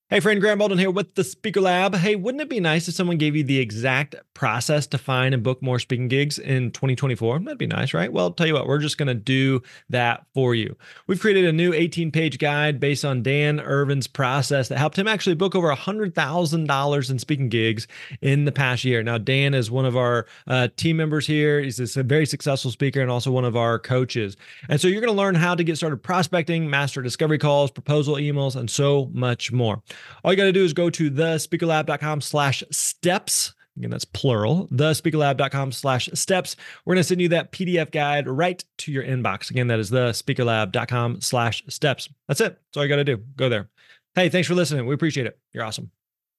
Hey friend, Graham Baldwin here with the Speaker Lab. Hey, wouldn't it be nice if someone gave you the exact process to find and book more speaking gigs in 2024? That'd be nice, right? Well, tell you what, we're just going to do that for you. We've created a new 18-page guide based on Dan Irvin's process that helped him actually book over $100,000 in speaking gigs in the past year. Now, Dan is one of our team members here. He's a very successful speaker and also one of our coaches. And so you're going to learn how to get started prospecting, master discovery calls, proposal emails, and so much more. All you got to do is go to thespeakerlab.com/steps. Again, that's plural, thespeakerlab.com/steps. We're going to send you that PDF guide right to your inbox. Again, that is thespeakerlab.com/steps. That's it. That's all you got to do. Go there. Hey, thanks for listening. We appreciate it. You're awesome.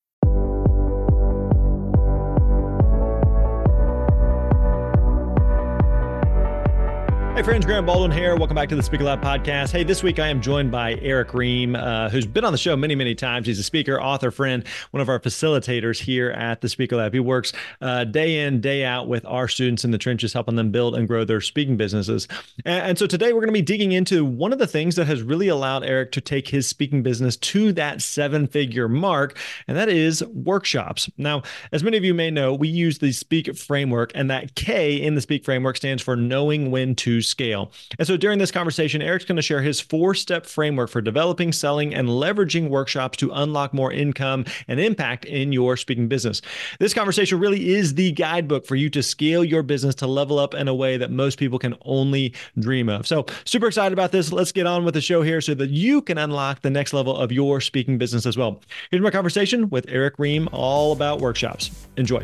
Hey friends, Graham Baldwin here. Welcome back to the Speaker Lab podcast. Hey, this week I am joined by Eric Ream, who's been on the show many, many times. He's a speaker, author, friend, one of our facilitators here at the Speaker Lab. He works day in, day out with our students in the trenches, helping them build and grow their speaking businesses. And so today we're going to be digging into one of the things that has really allowed Eric to take his speaking business to that seven-figure mark, and that is workshops. Now, as many of you may know, we use the Speak framework, and that K in the Speak framework stands for knowing when to scale. And so during this conversation, Eric's going to share his 4-step framework for developing, selling, and leveraging workshops to unlock more income and impact in your speaking business. This conversation really is the guidebook for you to scale your business to level up in a way that most people can only dream of. So super excited about this. Let's get on with the show here so that you can unlock the next level of your speaking business as well. Here's my conversation with Eric Ream all about workshops. Enjoy.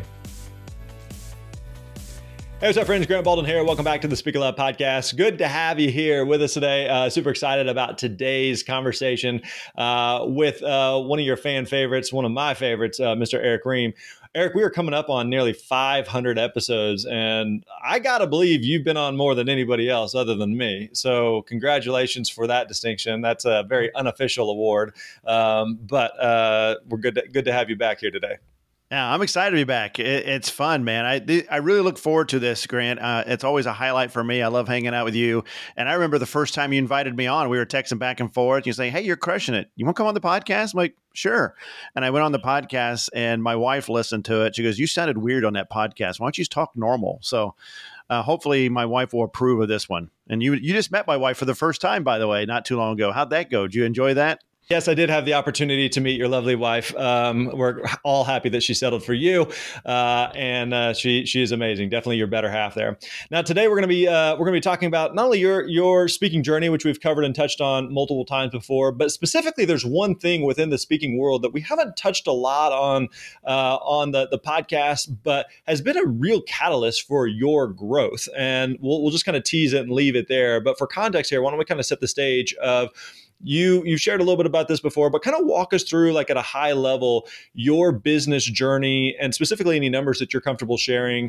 Hey, what's up, friends? Graham Baldwin here. Welcome back to the Speaker Lab podcast. Good to have you here with us today. Super excited about today's conversation with one of your fan favorites, one of my favorites, Mr. Eric Ream. Eric, we are coming up on nearly 500 episodes, and I got to believe you've been on more than anybody else other than me. So congratulations for that distinction. That's a very unofficial award, but we're good to have you back here today. Yeah, I'm excited to be back. It's fun, man. I really look forward to this, Grant. It's always a highlight for me. I love hanging out with you. And I remember the first time you invited me on, we were texting back and forth. You say, "Hey, you're crushing it. You want to come on the podcast?" I'm like, "Sure." And I went on the podcast, and my wife listened to it. She goes, "You sounded weird on that podcast. Why don't you just talk normal?" So hopefully my wife will approve of this one. And you just met my wife for the first time, by the way, not too long ago. How'd that go? Did you enjoy that? Yes, I did have the opportunity to meet your lovely wife. We're all happy that she settled for you, and she is amazing. Definitely your better half there. Now, today we're going to be talking about not only your speaking journey, which we've covered and touched on multiple times before, but specifically, there's one thing within the speaking world that we haven't touched a lot on the podcast, but has been a real catalyst for your growth. And we'll just kind of tease it and leave it there. But for context here, why don't we kind of set the stage of you shared a little bit about this before, but kind of walk us through, like at a high level, your business journey and specifically any numbers that you're comfortable sharing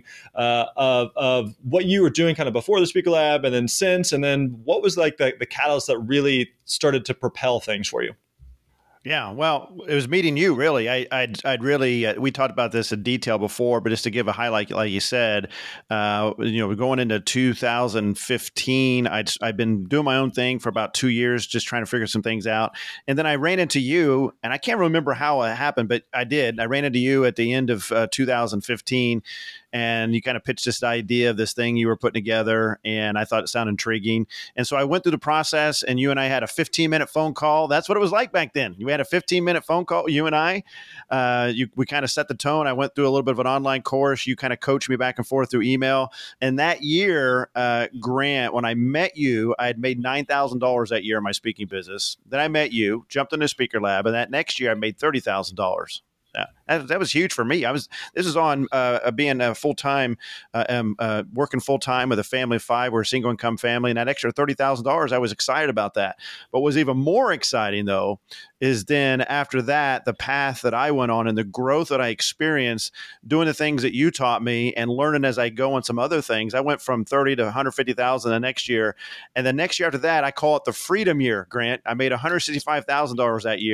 of what you were doing kind of before the Speaker Lab and then since, and then what was like the catalyst that really started to propel things for you? Yeah, well, it was meeting you, really. I'd really, we talked about this in detail before, but just to give a highlight, like you said, we're going into 2015. I'd been doing my own thing for about 2 years, just trying to figure some things out. And then I ran into you, and I can't remember how it happened, but I did. I ran into you at the end of 2015. And you kind of pitched this idea of this thing you were putting together, and I thought it sounded intriguing. And so I went through the process, and you and I had a 15-minute phone call. That's what it was like back then. You had a 15-minute phone call, you and I. We kind of set the tone. I went through a little bit of an online course. You kind of coached me back and forth through email. And that year, Grant, when I met you, I had made $9,000 that year in my speaking business. Then I met you, jumped in the Speaker Lab, and that next year I made $30,000. That was huge for me. This is on being a full-time, working full-time with a family of 5. We're a single income family, and that extra $30,000, I was excited about that. But what was even more exciting, though, is then after that, the path that I went on and the growth that I experienced doing the things that you taught me and learning as I go on some other things. I went from 30 to 150,000 the next year. And the next year after that, I call it the freedom year, Grant. I made $165,000 that year.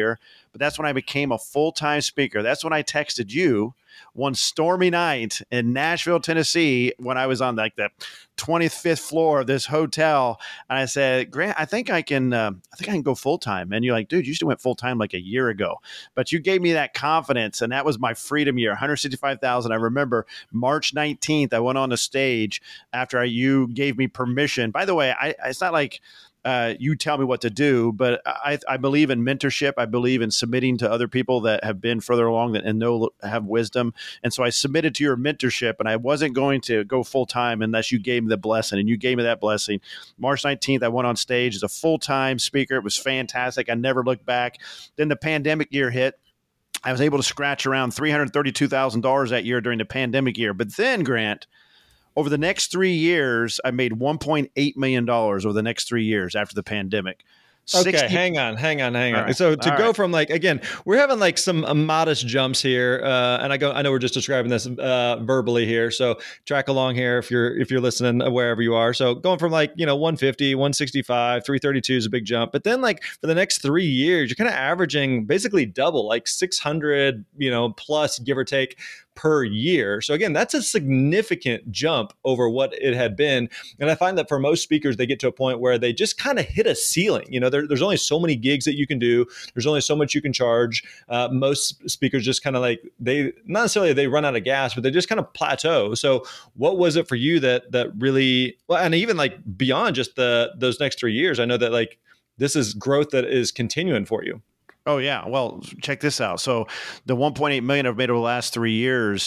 but that's when I became a full-time speaker. That's when I texted you one stormy night in Nashville, Tennessee, when I was on like the 25th floor of this hotel, and I said, "Grant, I think I can go full time." And you're like, "Dude, you should have went full time like a year ago." But you gave me that confidence, and that was my freedom year, 165,000. I remember March 19th, I went on the stage after you gave me permission. By the way, it's not like you tell me what to do, but I believe in mentorship. I believe in submitting to other people that have been further along and have wisdom. And so I submitted to your mentorship, and I wasn't going to go full time unless you gave me the blessing, and you gave me that blessing. March 19th, I went on stage as a full-time speaker. It was fantastic. I never looked back. Then the pandemic year hit. I was able to scratch around $332,000 that year during the pandemic year. But then, Grant, over the next 3 years, I made $1.8 million over the next 3 years after the pandemic. Okay, hang on. Right. So to go from like, again, we're having like some modest jumps here, and I know we're just describing this verbally here. So track along here if you're listening wherever you are. So going from like 150, 165, 332 is a big jump, but then like for the next 3 years, you're kind of averaging basically double, like 600 plus, give or take, per year. So again, that's a significant jump over what it had been. And I find that for most speakers, they get to a point where they just kind of hit a ceiling. There's only so many gigs that you can do. There's only so much you can charge. Most speakers just kind of like, they not necessarily they run out of gas, but they just kind of plateau. So what was it for you that really, well, and even like beyond just those next 3 years, I know that like this is growth that is continuing for you. Oh yeah. Well, check this out. So the 1.8 million I've made over the last 3 years,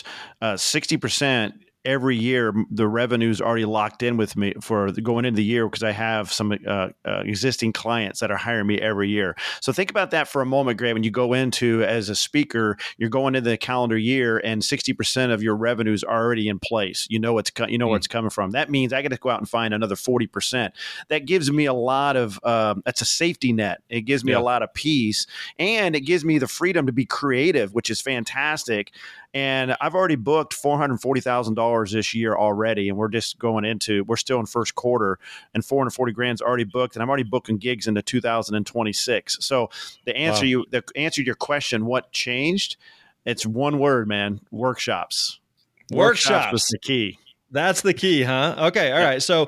60% every year, the revenue's already locked in with me for going into the year because I have some existing clients that are hiring me every year. So think about that for a moment, Greg. When you go into as a speaker, you're going into the calendar year, and 60% of your revenue is already in place. You know where it's coming from. That means I got to go out and find another 40%. That gives me a lot of that's a safety net. It gives me a lot of peace, and it gives me the freedom to be creative, which is fantastic. And I've already booked $440,000 this year already, and we're still in first quarter, and 440 grand's already booked, and I'm already booking gigs into 2026. So the answer to your question, what changed? It's one word, man: workshops. Workshops was the key. That's the key, huh? Okay, all right. So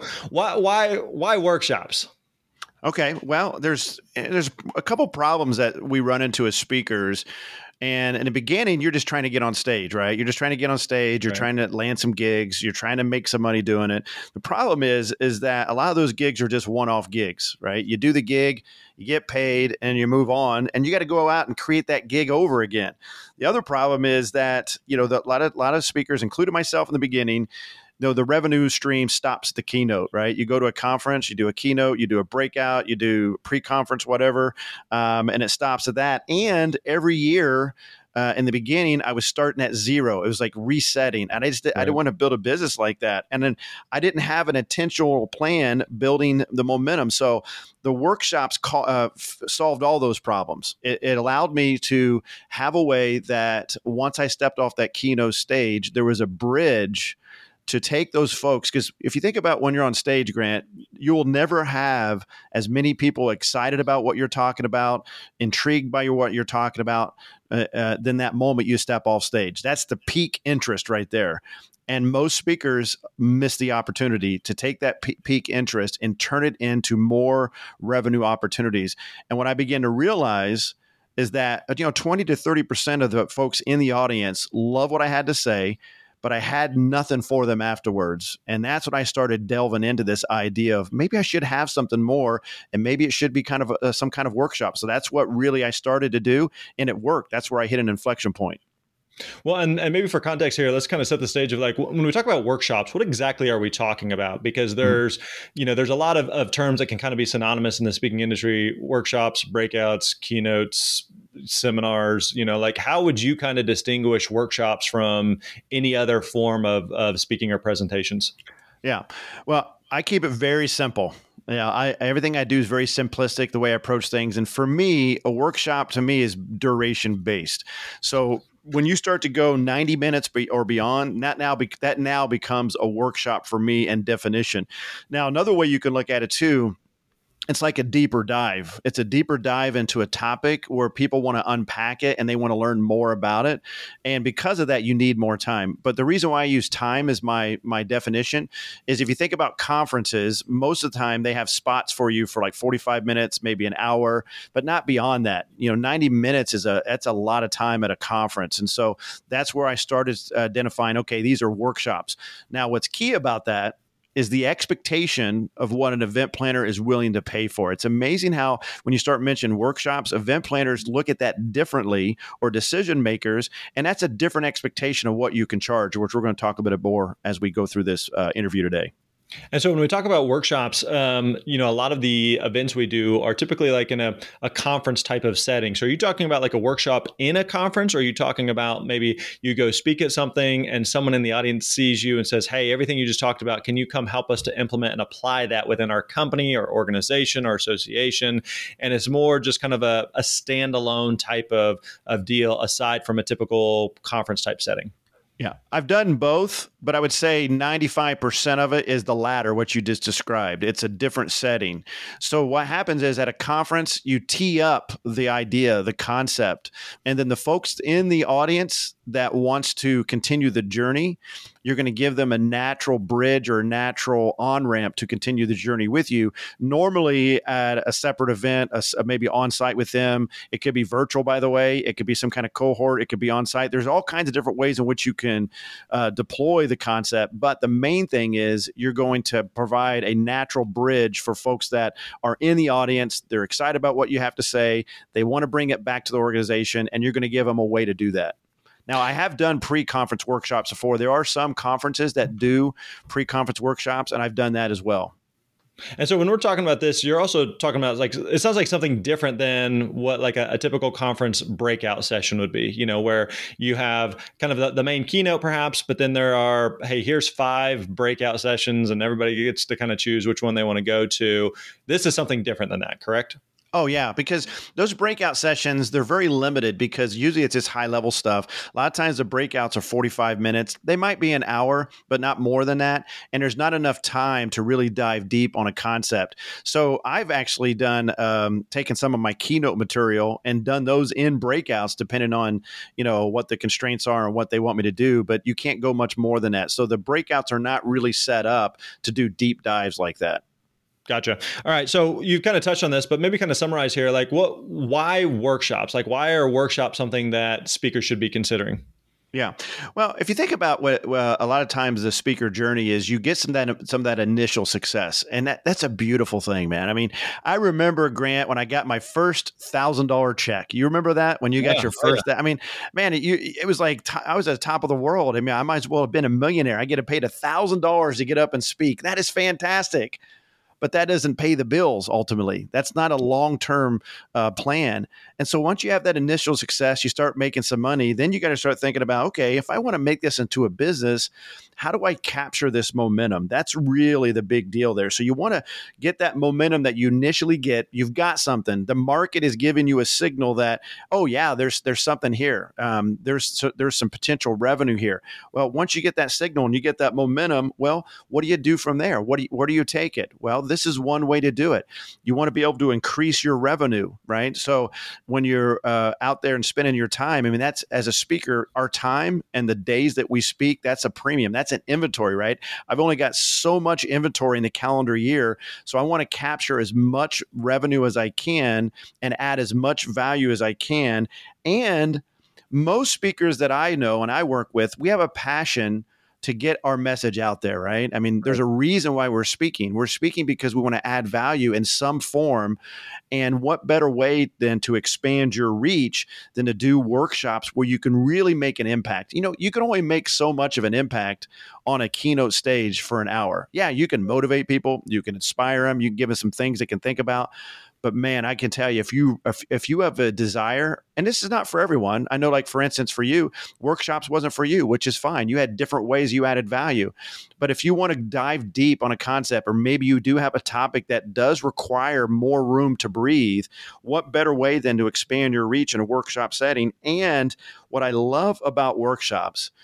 why workshops? Okay, well, there's a couple problems that we run into as speakers. And in the beginning, you're just trying to get on stage, right? You're just trying to get on stage. You're trying to land some gigs. You're trying to make some money doing it. The problem is that a lot of those gigs are just one-off gigs, right? You do the gig, you get paid, and you move on, and you got to go out and create that gig over again. The other problem is that a lot of speakers, including myself in the beginning, the revenue stream stops at the keynote, right? You go to a conference, you do a keynote, you do a breakout, you do pre-conference, whatever, and it stops at that. And every year in the beginning, I was starting at zero. It was like resetting. And I didn't want to build a business like that. And then I didn't have an intentional plan building the momentum. So the workshops solved all those problems. It allowed me to have a way that once I stepped off that keynote stage, there was a bridge to take those folks, because if you think about when you're on stage, Grant, you will never have as many people excited about what you're talking about, intrigued by what you're talking about, than that moment you step off stage. That's the peak interest right there. And most speakers miss the opportunity to take that peak interest and turn it into more revenue opportunities. And what I began to realize is that 20 to 30% of the folks in the audience love what I had to say, but I had nothing for them afterwards. And that's when I started delving into this idea of maybe I should have something more, and maybe it should be kind of some kind of workshop. So that's what really I started to do, and it worked. That's where I hit an inflection point. Well, and maybe for context here, let's kind of set the stage of like, when we talk about workshops, what exactly are we talking about? Because there's a lot of terms that can kind of be synonymous in the speaking industry: workshops, breakouts, keynotes, seminars. Like, how would you kind of distinguish workshops from any other form of speaking or presentations? Yeah. Well, I keep it very simple. Everything I do is very simplistic, the way I approach things. And for me, a workshop to me is duration based. So when you start to go 90 minutes or beyond, that now becomes a workshop for me and definition. Now, another way you can look at it too it's like a deeper dive. It's a deeper dive into a topic where people want to unpack it and they want to learn more about it. And because of that, you need more time. But the reason why I use time as my definition is if you think about conferences, most of the time they have spots for you for like 45 minutes, maybe an hour, but not beyond that. 90 minutes that's a lot of time at a conference. And so that's where I started identifying, okay, these are workshops. Now, what's key about that is the expectation of what an event planner is willing to pay for. It's amazing how when you start mentioning workshops, event planners look at that differently, or decision makers, and that's a different expectation of what you can charge, which we're going to talk a bit more as we go through this interview today. And so when we talk about workshops, a lot of the events we do are typically like in a conference type of setting. So are you talking about like a workshop in a conference, or are you talking about maybe you go speak at something and someone in the audience sees you and says, hey, everything you just talked about, can you come help us to implement and apply that within our company or organization or association? And it's more just kind of a standalone type of deal aside from a typical conference type setting. Yeah, I've done both, but I would say 95% of it is the latter, what you just described. It's a different setting. So what happens is at a conference, you tee up the idea, the concept, and then the folks in the audience that wants to continue the journey, you're going to give them a natural bridge or a natural on-ramp to continue the journey with you. Normally at a separate event, maybe on-site with them. It could be virtual, by the way. It could be some kind of cohort. It could be on-site. There's all kinds of different ways in which you can deploy the concept. But the main thing is you're going to provide a natural bridge for folks that are in the audience. They're excited about what you have to say. They want to bring it back to the organization, and you're going to give them a way to do that. Now, I have done pre-conference workshops before. There are some conferences that do pre-conference workshops, and I've done that as well. And so when we're talking about this, you're also talking about, like, it sounds like something different than what like a typical conference breakout session would be, where you have kind of the main keynote perhaps, but then there are, hey, here's 5 breakout sessions and everybody gets to kind of choose which one they want to go to. This is something different than that, correct? Oh, yeah, because those breakout sessions, they're very limited because usually it's just high level stuff. A lot of times the breakouts are 45 minutes. They might be an hour, but not more than that. And there's not enough time to really dive deep on a concept. So I've actually done taken some of my keynote material and done those in breakouts, depending on, what the constraints are and what they want me to do. But you can't go much more than that. So the breakouts are not really set up to do deep dives like that. Gotcha. All right. So you've kind of touched on this, but maybe kind of summarize here, like why workshops? Like, why are workshops something that speakers should be considering? Yeah. Well, if you think about what a lot of times the speaker journey is, you get some of that initial success. And that's a beautiful thing, man. I mean, I remember, Grant, when I got my first $1,000 check. You remember that when you got your first? I mean, man, it was like I was at the top of the world. I mean, I might as well have been a millionaire. I get paid $1,000 to get up and speak. That is fantastic. But that doesn't pay the bills ultimately. That's not a long-term plan. And so once you have that initial success, you start making some money, then you got to start thinking about, okay, if I want to make this into a business, how do I capture this momentum? That's really the big deal there. So you want to get that momentum that you initially get. You've got something. The market is giving you a signal that, oh yeah, there's something here. There's some potential revenue here. Well, once you get that signal and you get that momentum, well, what do you do from there? Where do you take it? Well, this is one way to do it. You want to be able to increase your revenue, right? So when you're out there and spending your time, I mean, that's, as a speaker, our time and the days that we speak, that's a premium. That's an inventory, right? I've only got so much inventory in the calendar year. So I want to capture as much revenue as I can and add as much value as I can. And most speakers that I know and I work with, we have a passion to get our message out there, right? I mean, there's a reason why we're speaking. We're speaking because we want to add value in some form. And what better way than to expand your reach than to do workshops where you can really make an impact? You can only make so much of an impact on a keynote stage for an hour. Yeah, you can motivate people, you can inspire them, you can give them some things they can think about. But man, I can tell you, if you have a desire, and this is not for everyone. I know, like, for instance, for you, workshops wasn't for you, which is fine. You had different ways you added value. But if you want to dive deep on a concept, or maybe you do have a topic that does require more room to breathe, what better way than to expand your reach in a workshop setting? And what I love about workshops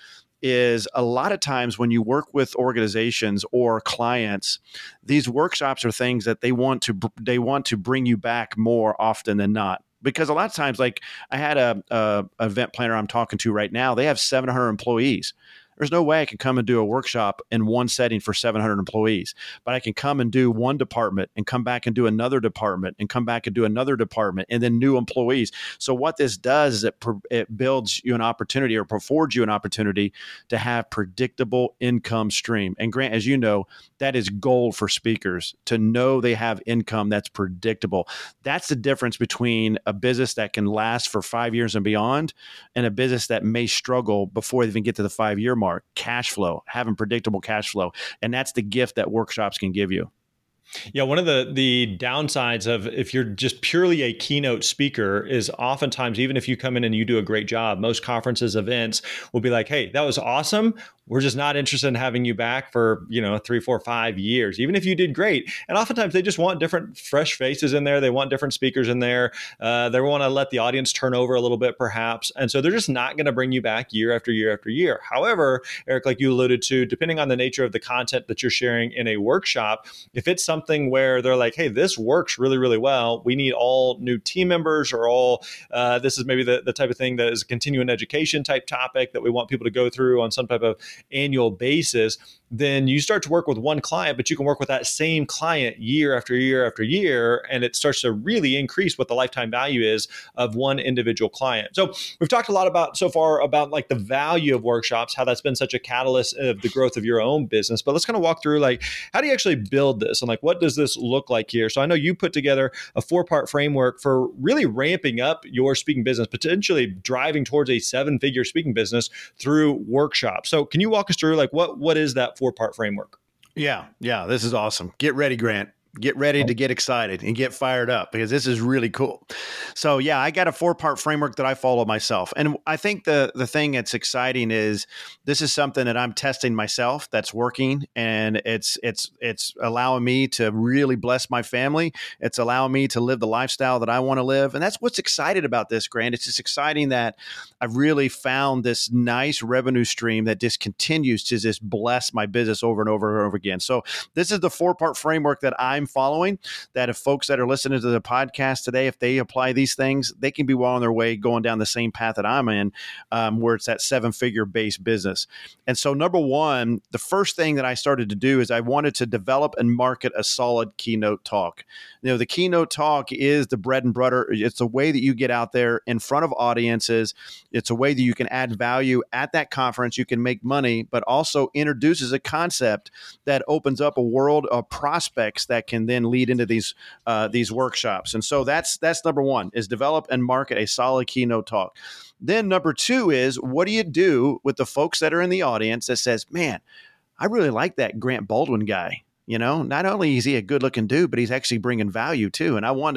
is a lot of times when you work with organizations or clients, these workshops are things that they want to bring you back more often than not. Because a lot of times, like I had a event planner I'm talking to right now, they have 700 employees. There's no way I can come and do a workshop in one setting for 700 employees, but I can come and do one department and come back and do another department and come back and do another department and then new employees. So what this does is it builds you an opportunity or affords you an opportunity to have predictable income stream. And Grant, as you know, that is gold for speakers, to know they have income that's predictable. That's the difference between a business that can last for 5 years and beyond and a business that may struggle before they even get to the 5-year mark. Cash flow, having predictable cash flow. And that's the gift that workshops can give you. Yeah, one of the downsides of if you're just purely a keynote speaker is oftentimes, even if you come in and you do a great job, most conferences, events will be like, hey, that was awesome. We're just not interested in having you back for, 3, 4, 5 years, even if you did great. And oftentimes they just want different fresh faces in there. They want different speakers in there. They want to let the audience turn over a little bit, perhaps. And so they're just not going to bring you back year after year after year. However, Eric, like you alluded to, depending on the nature of the content that you're sharing in a workshop, if it's something where they're like, hey, this works really, really well, we need all new team members or all, this is maybe the type of thing that is a continuing education type topic that we want people to go through on some type of annual basis, then you start to work with one client, but you can work with that same client year after year after year, and it starts to really increase what the lifetime value is of one individual client. So we've talked a lot about so far about like the value of workshops, how that's been such a catalyst of the growth of your own business. But let's kind of walk through like, how do you actually build this? And like, what does this look like here? So I know you put together a 4-part framework for really ramping up your speaking business, potentially driving towards a 7-figure speaking business through workshops. So can you walk us through like what is that 4-part framework? Yeah. This is awesome. Get ready, Grant. Get ready to get excited and get fired up because this is really cool. So yeah, I got a 4-part framework that I follow myself. And I think the thing that's exciting is this is something that I'm testing myself that's working, and it's allowing me to really bless my family. It's allowing me to live the lifestyle that I want to live. And that's what's excited about this, Grant. It's just exciting that I've really found this nice revenue stream that just continues to just bless my business over and over and over again. So this is the 4-part framework that I'm following, that if folks that are listening to the podcast today, if they apply these things, they can be well on their way going down the same path that I'm in, where it's that 7-figure based business. And so number one, the first thing that I started to do is I wanted to develop and market a solid keynote talk. The keynote talk is the bread and butter. It's a way that you get out there in front of audiences. It's a way that you can add value at that conference. You can make money, but also introduces a concept that opens up a world of prospects that can then lead into these workshops. And so that's number one, is develop and market a solid keynote talk. Then number two is, what do you do with the folks that are in the audience that says, man, I really like that Grant Baldwin guy. Not only is he a good looking dude, but he's actually bringing value too. And I want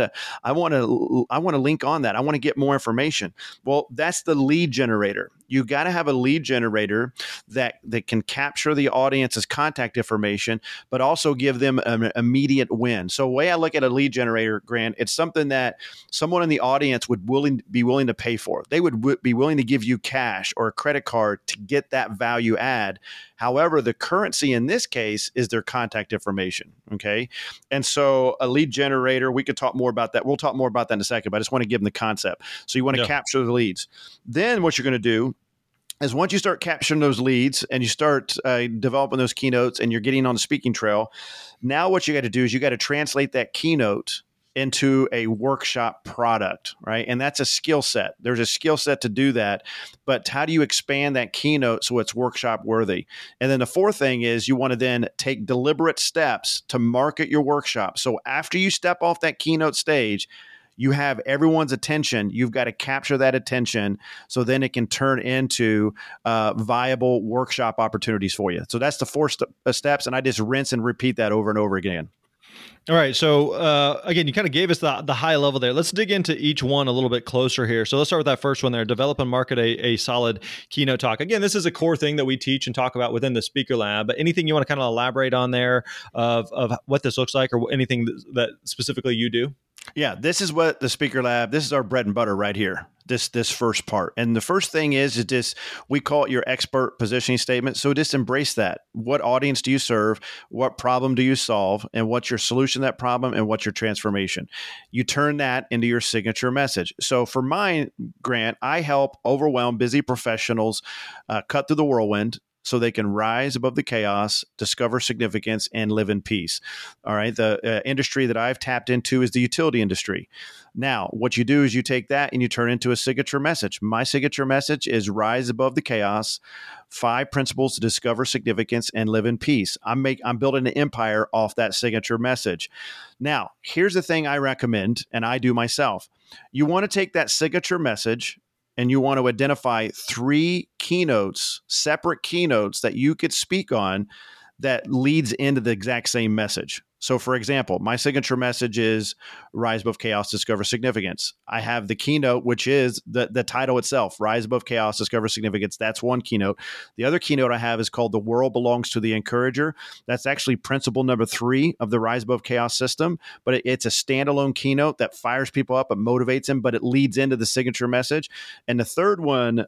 to link on that. I want to get more information. Well, that's the lead generator. You got to have a lead generator that can capture the audience's contact information, but also give them an immediate win. So the way I look at a lead generator, Grant, it's something that someone in the audience would be willing to pay for. They would be willing to give you cash or a credit card to get that value add. However, the currency in this case is their contact information. Okay. And so a lead generator, we could talk more about that. We'll talk more about that in a second, but I just want to give them the concept. So you want to capture the leads. Then what you're going to do is once you start capturing those leads and you start developing those keynotes and you're getting on the speaking trail, now what you got to do is you got to translate that keynote into a workshop product, right? And that's a skill set. There's a skill set to do that, but how do you expand that keynote so it's workshop worthy? And then the fourth thing is you want to then take deliberate steps to market your workshop. So after you step off that keynote stage, you have everyone's attention. You've got to capture that attention so then it can turn into viable workshop opportunities for you. So that's the 4 steps, and I just rinse and repeat that over and over again. All right. So again, you kind of gave us the high level there. Let's dig into each one a little bit closer here. So let's start with that first one there. Develop and market a solid keynote talk. Again, this is a core thing that we teach and talk about within the Speaker Lab. But anything you want to kind of elaborate on there of what this looks like, or anything that specifically you do? Yeah, this is what the Speaker Lab, this is our bread and butter right here. this first part. And the first thing is just, we call it your expert positioning statement. So just embrace that. What audience do you serve? What problem do you solve? And what's your solution to that problem? And what's your transformation? You turn that into your signature message. So for mine, Grant, I help overwhelmed busy professionals cut through the whirlwind so they can rise above the chaos, discover significance, and live in peace. All right. The industry that I've tapped into is the utility industry. Now, what you do is you take that and you turn it into a signature message. My signature message is rise above the chaos, 5 principles to discover significance and live in peace. I'm building an empire off that signature message. Now, here's the thing I recommend, and I do myself. You want to take that signature message and you want to identify 3 keynotes, separate keynotes that you could speak on that leads into the exact same message. So for example, my signature message is Rise Above Chaos, Discover Significance. I have the keynote, which is the title itself, Rise Above Chaos, Discover Significance. That's one keynote. The other keynote I have is called The World Belongs to the Encourager. That's actually principle number 3 of the Rise Above Chaos system, but it's a standalone keynote that fires people up, it motivates them, but it leads into the signature message. And the third one,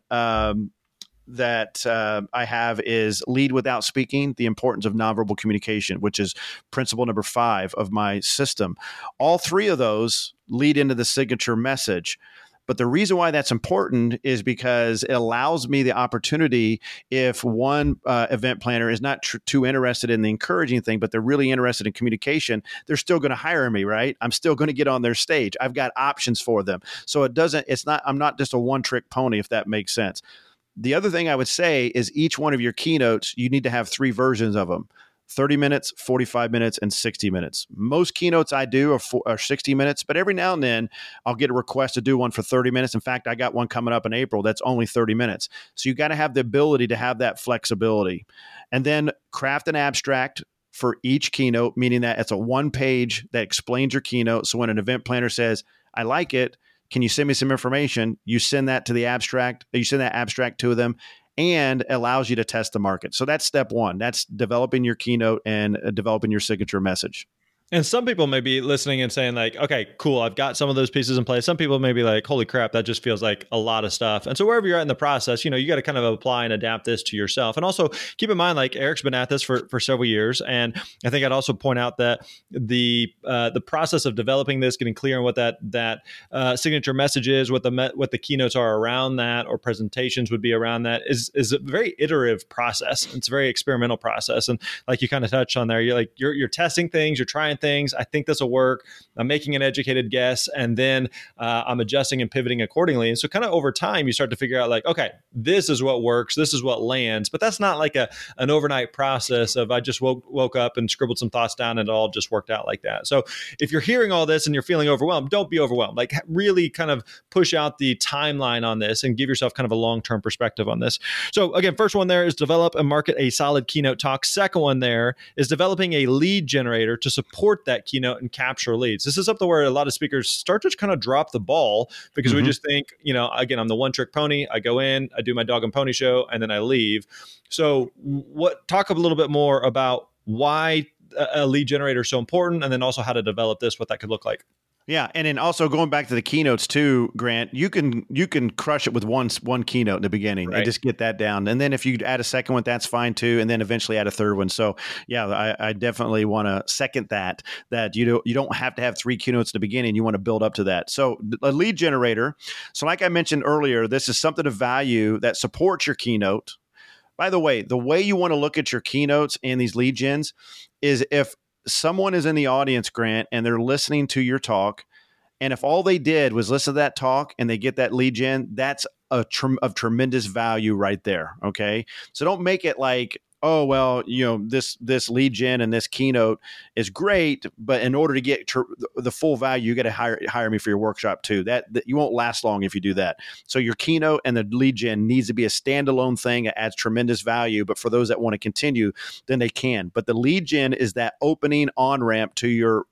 that I have is Lead Without Speaking, the importance of nonverbal communication, which is principle number 5 of my system. All 3 of those lead into the signature message. But the reason why that's important is because it allows me the opportunity, if one event planner is not too interested in the encouraging thing, but they're really interested in communication, they're still going to hire me, right? I'm still going to get on their stage. I've got options for them. So I'm not just a one-trick pony, if that makes sense. The other thing I would say is each one of your keynotes, you need to have 3 versions of them: 30 minutes, 45 minutes, and 60 minutes. Most keynotes I do are 60 minutes, but every now and then I'll get a request to do one for 30 minutes. In fact, I got one coming up in April that's only 30 minutes. So you got to have the ability to have that flexibility. And then craft an abstract for each keynote, meaning that it's a 1-page that explains your keynote. So when an event planner says, I like it, can you send me some information? You send that to the abstract. You send that abstract to them, and allows you to test the market. So that's step 1. That's developing your keynote and developing your signature message. And some people may be listening and saying like, okay, cool, I've got some of those pieces in place. Some people may be like, holy crap, that just feels like a lot of stuff. And so wherever you're at in the process, you got to kind of apply and adapt this to yourself. And also keep in mind, like Eric's been at this for several years. And I think I'd also point out that the process of developing this, getting clear on what that signature message is, what the keynotes are around that, or presentations would be around that, is a very iterative process. It's a very experimental process. And like you kind of touched on there, you're testing things, you're trying things. I think this will work. I'm making an educated guess, and then I'm adjusting and pivoting accordingly. And so kind of over time, you start to figure out like, okay, this is what works. This is what lands. But that's not like an overnight process of I just woke up and scribbled some thoughts down and it all just worked out like that. So if you're hearing all this and you're feeling overwhelmed, don't be overwhelmed. Like really kind of push out the timeline on this and give yourself kind of a long-term perspective on this. So again, first one there is develop and market a solid keynote talk. Second one there is developing a lead generator to support that keynote and capture leads. This is something where a lot of speakers start to kind of drop the ball because we just think, again, I'm the one-trick pony. I go in, I do my dog and pony show, and then I leave. So talk a little bit more about why a lead generator is so important, and then also how to develop this, what that could look like. Yeah, and then also going back to the keynotes too, Grant, you can crush it with one keynote in the beginning, right, and just get that down. And then if you add a second one, that's fine too, and then eventually add a third one. So yeah, I definitely want to second that you don't have to have 3 keynotes at the beginning. You want to build up to that. So a lead generator. So like I mentioned earlier, this is something of value that supports your keynote. By the way you want to look at your keynotes and these lead gens is if someone is in the audience, Grant, and they're listening to your talk, and if all they did was listen to that talk and they get that lead gen, that's of tremendous value right there. Okay. So don't make it like, oh, well, this lead gen and this keynote is great, but in order to get the full value, you got to hire me for your workshop too. That you won't last long if you do that. So your keynote and the lead gen needs to be a standalone thing that adds tremendous value. But for those that want to continue, then they can. But the lead gen is that opening on ramp to your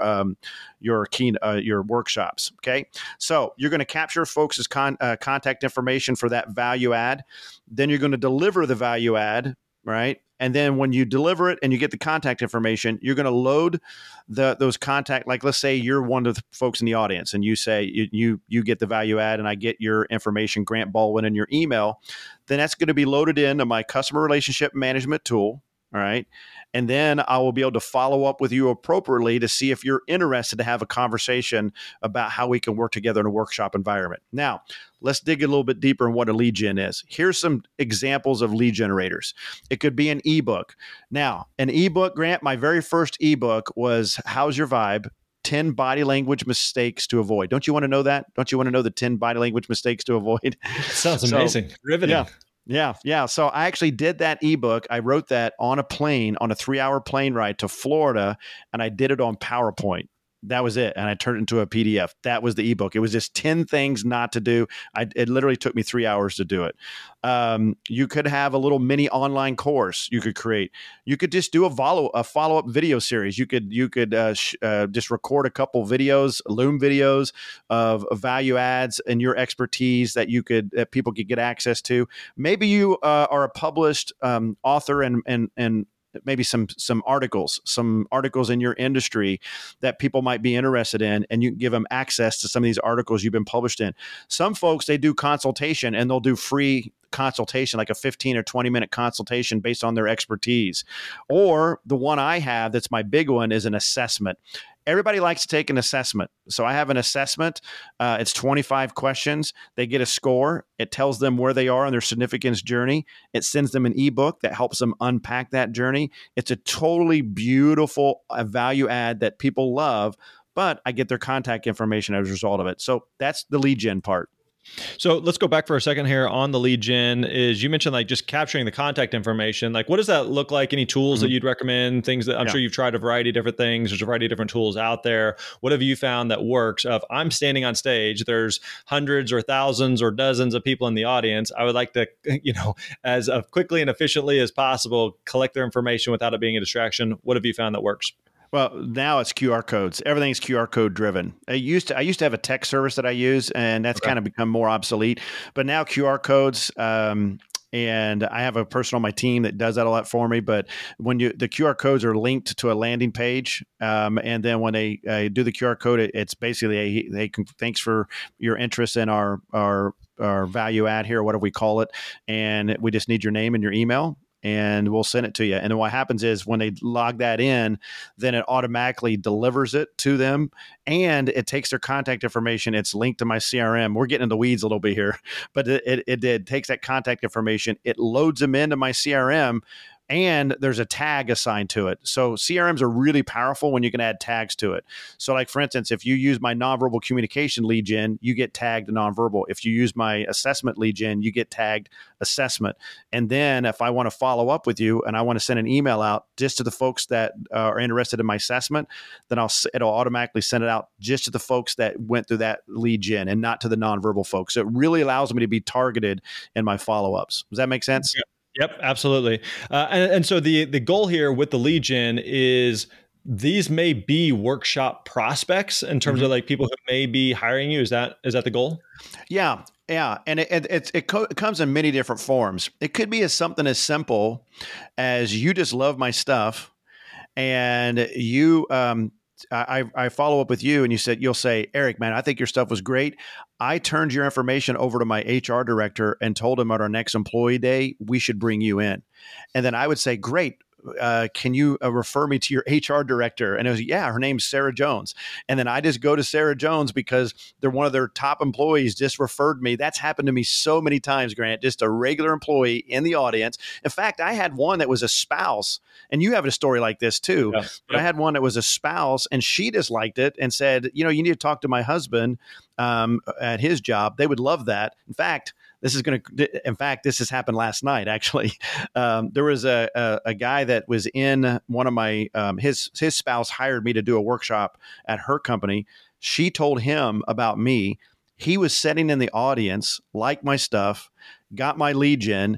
workshops. Okay, so you're going to capture folks' contact information for that value add. Then you're going to deliver the value add right? And then when you deliver it and you get the contact information, you're going to load those contact. Like, let's say you're one of the folks in the audience, and you say you get the value add, and I get your information, Grant Baldwin, in your email. Then that's going to be loaded into my customer relationship management tool. All right. And then I will be able to follow up with you appropriately to see if you're interested to have a conversation about how we can work together in a workshop environment. Now, let's dig a little bit deeper in what a lead gen is. Here's some examples of lead generators. It could be an ebook. Now, an ebook, Grant, my very first ebook was How's Your Vibe? 10 body language mistakes to avoid. Don't you want to know that? Don't you want to know the 10 body language mistakes to avoid? Sounds amazing. Riveting. Yeah. So I actually did that ebook. I wrote that on a plane, on a 3-hour plane ride to Florida, and I did it on PowerPoint. That was it. And I turned it into a PDF. That was the ebook. It was just 10 things not to do. It literally took me 3 hours to do it. You could have a little mini online course you could create. You could just do a follow-up video series. You could just record a couple videos, Loom videos of value adds and your expertise that people could get access to. Maybe you are a published author and maybe some articles in your industry that people might be interested in, and you can give them access to some of these articles you've been published in. Some folks, they do consultation, and they'll do free consultation, like a 15 or 20-minute consultation based on their expertise. Or the one I have that's my big one is an assessment. Everybody likes to take an assessment. So I have an assessment. It's 25 questions. They get a score. It tells them where they are on their significance journey. It sends them an ebook that helps them unpack that journey. It's a totally beautiful value add that people love, but I get their contact information as a result of it. So that's the lead gen part. So let's go back for a second here on the lead gen. Is you mentioned like just capturing the contact information. Like, what does that look like? Any tools that you'd recommend? Things that I'm sure you've tried a variety of different things. There's a variety of different tools out there. What have you found that works? If I'm standing on stage, there's hundreds or thousands or dozens of people in the audience. I would like to, as quickly and efficiently as possible, collect their information without it being a distraction. What have you found that works? Well, now it's QR codes. Everything's QR code driven. I used to have a text service that I use, and that's kind of become more obsolete. But now QR codes, and I have a person on my team that does that a lot for me. But when the QR codes are linked to a landing page, and then when they do the QR code, it's basically thanks for your interest in our value add here, whatever we call it, and we just need your name and your email, and we'll send it to you. And then what happens is when they log that in, then it automatically delivers it to them, and it takes their contact information. It's linked to my CRM. We're getting in the weeds a little bit here, but it takes that contact information. It loads them into my CRM, and there's a tag assigned to it. So CRMs are really powerful when you can add tags to it. So like, for instance, if you use my nonverbal communication lead gen, you get tagged nonverbal. If you use my assessment lead gen, you get tagged assessment. And then if I want to follow up with you and I want to send an email out just to the folks that are interested in my assessment, then it'll automatically send it out just to the folks that went through that lead gen and not to the nonverbal folks. So it really allows me to be targeted in my follow-ups. Does that make sense? Yeah. Yep, absolutely. And so the goal here with the lead gen is these may be workshop prospects in terms of like people who may be hiring you. Is that the goal? Yeah. And it comes in many different forms. It could be something as simple as you just love my stuff, and you I follow up with you, and you'll say, Eric, man, I think your stuff was great. I turned your information over to my HR director and told him at our next employee day, we should bring you in. And then I would say, great. Can you refer me to your HR director? And it was, yeah, her name's Sarah Jones. And then I just go to Sarah Jones because they're one of their top employees just referred me. That's happened to me so many times, Grant, just a regular employee in the audience. In fact, I had one that was a spouse, and you have a story like this too. Yeah. But I had one that was a spouse, and she just liked it and said, you need to talk to my husband at his job. They would love that. In fact, this has happened last night, actually. There was a guy that was in one of my, his spouse hired me to do a workshop at her company. She told him about me. He was sitting in the audience, liked my stuff, got my lead gen,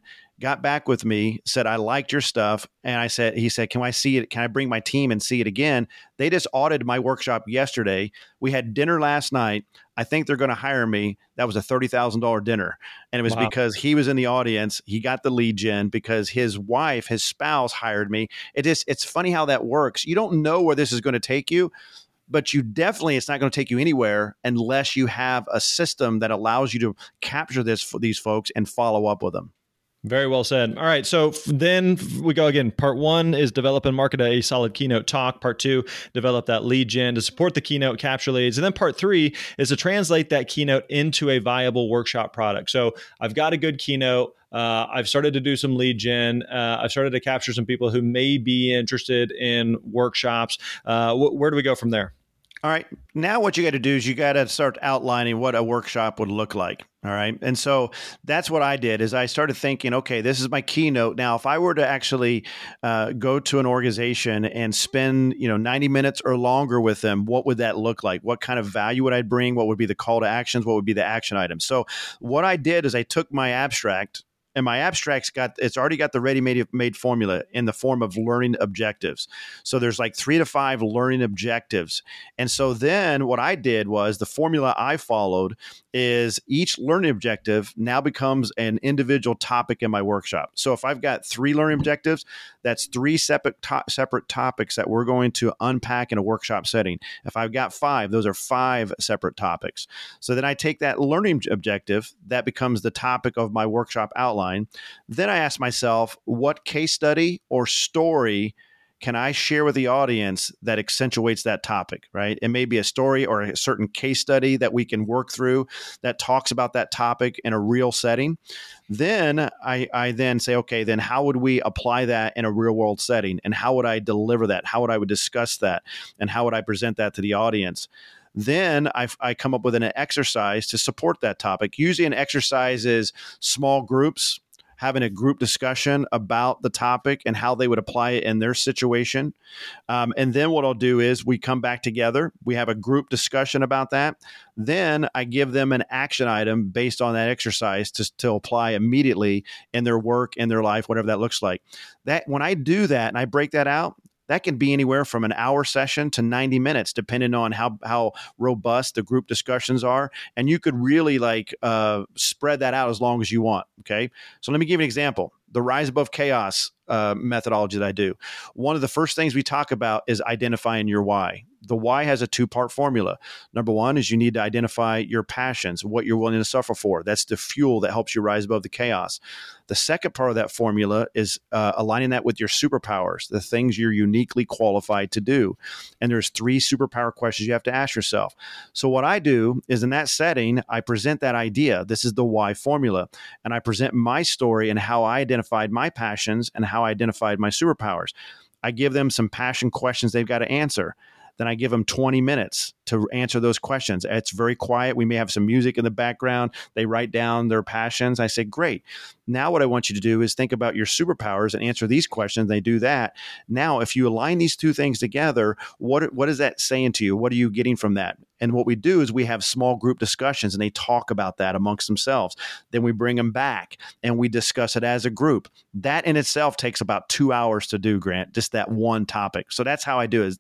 got back with me, said, I liked your stuff. And he said, can I see it? Can I bring my team and see it again? They just audited my workshop yesterday. We had dinner last night. I think they're going to hire me. That was a $30,000 dinner. And it was because he was in the audience. He got the lead gen because his wife, his spouse hired me. It's funny how that works. You don't know where this is going to take you, but it's not going to take you anywhere unless you have a system that allows you to capture these folks and follow up with them. Very well said. All right. So then we go again. Part 1 is develop and market a solid keynote talk. Part 2, develop that lead gen to support the keynote, capture leads. And then part 3 is to translate that keynote into a viable workshop product. So I've got a good keynote. I've started to do some lead gen. I've started to capture some people who may be interested in workshops. Where do we go from there? All right. Now what you got to do is you got to start outlining what a workshop would look like. All right. And so that's what I did is I started thinking, okay, this is my keynote. Now, if I were to actually go to an organization and spend, 90 minutes or longer with them, what would that look like? What kind of value would I bring? What would be the call to actions? What would be the action items? So what I did is I took my abstract, and my abstract's it's already got the ready-made formula in the form of learning objectives. So there's like 3 to 5 learning objectives. And so then what I did was the formula I followed is each learning objective now becomes an individual topic in my workshop. So if I've got 3 learning objectives, that's 3 separate topics that we're going to unpack in a workshop setting. If I've got 5, those are 5 separate topics. So then I take that learning objective, that becomes the topic of my workshop outline. Then I ask myself, what case study or story can I share with the audience that accentuates that topic, right? It may be a story or a certain case study that we can work through that talks about that topic in a real setting. Then I then say, okay, then how would we apply that in a real world setting? And how would I deliver that? How would I discuss that? And how would I present that to the audience? Then I come up with an exercise to support that topic. Usually an exercise is small groups having a group discussion about the topic and how they would apply it in their situation. And then what I'll do is we come back together. We have a group discussion about that. Then I give them an action item based on that exercise to apply immediately in their work, in their life, whatever that looks like. That when I do that and I break that out, that can be anywhere from an hour session to 90 minutes, depending on how robust the group discussions are. And you could really spread that out as long as you want. Okay. So let me give you an example. The Rise Above Chaos methodology that I do. One of the first things we talk about is identifying your why. The why has a 2-part formula. Number 1 is you need to identify your passions, what you're willing to suffer for. That's the fuel that helps you rise above the chaos. The second part of that formula is aligning that with your superpowers, the things you're uniquely qualified to do. And there's 3 superpower questions you have to ask yourself. So what I do is in that setting, I present that idea. This is the why formula. And I present my story and how I identified my passions and how I identified my superpowers. I give them some passion questions they've got to answer. Then I give them 20 minutes to answer those questions. It's very quiet. We may have some music in the background. They write down their passions. I say, great. Now what I want you to do is think about your superpowers and answer these questions. They do that. Now, if you align these 2 things together, what is that saying to you? What are you getting from that? And what we do is we have small group discussions and they talk about that amongst themselves. Then we bring them back and we discuss it as a group. That in itself takes about 2 hours to do, Grant, just that one topic. So that's how I do it.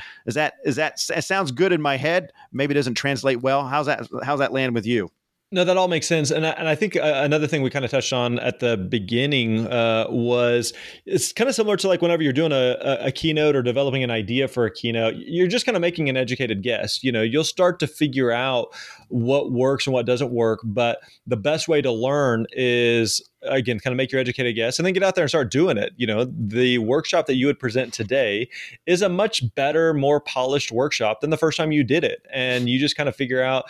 It sounds good in my head. Maybe it doesn't translate well. How's that land with you? No, that all makes sense. And I think another thing we kind of touched on at the beginning was it's kind of similar to like whenever you're doing a keynote or developing an idea for a keynote, you're just kind of making an educated guess. You'll start to figure out what works and what doesn't work. But the best way to learn is, again, kind of make your educated guess and then get out there and start doing it. The workshop that you would present today is a much better, more polished workshop than the first time you did it. And you just kind of figure out,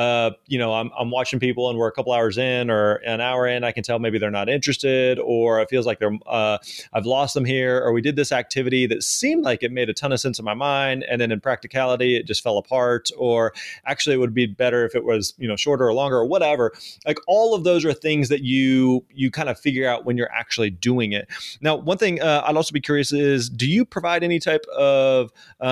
I'm watching people and we're a couple hours in or an hour in, I can tell maybe they're not interested, or it feels like I've lost them here, or we did this activity that seemed like it made a ton of sense in my mind. And then in practicality, it just fell apart, or actually it would be better if it was, shorter or longer or whatever. Like all of those are things that you kind of figure out when you're actually doing it. Now, one thing I'd also be curious is, do you provide any type of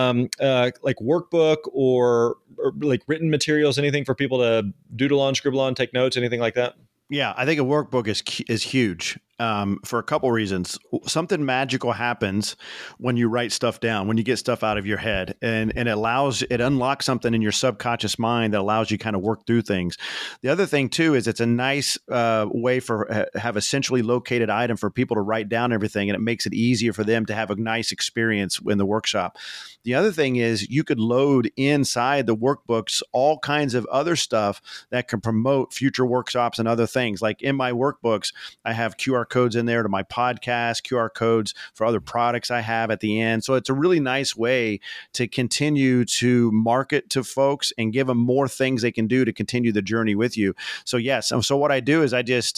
like workbook or like written materials, anything for people to doodle on, scribble on, take notes, anything like that? Yeah, I think a workbook is huge. for a couple reasons. Something magical happens when you write stuff down, when you get stuff out of your head, and it unlocks something in your subconscious mind that allows you kind of work through things. The other thing too is it's a nice way for have a centrally located item for people to write down everything, and it makes it easier for them to have a nice experience in the workshop. The other thing is you could load inside the workbooks all kinds of other stuff that can promote future workshops and other things. Like in my workbooks, I have QR codes in there to my podcast, QR codes for other products I have at the end. So it's a really nice way to continue to market to folks and give them more things they can do to continue the journey with you. So yes, so what I do is I just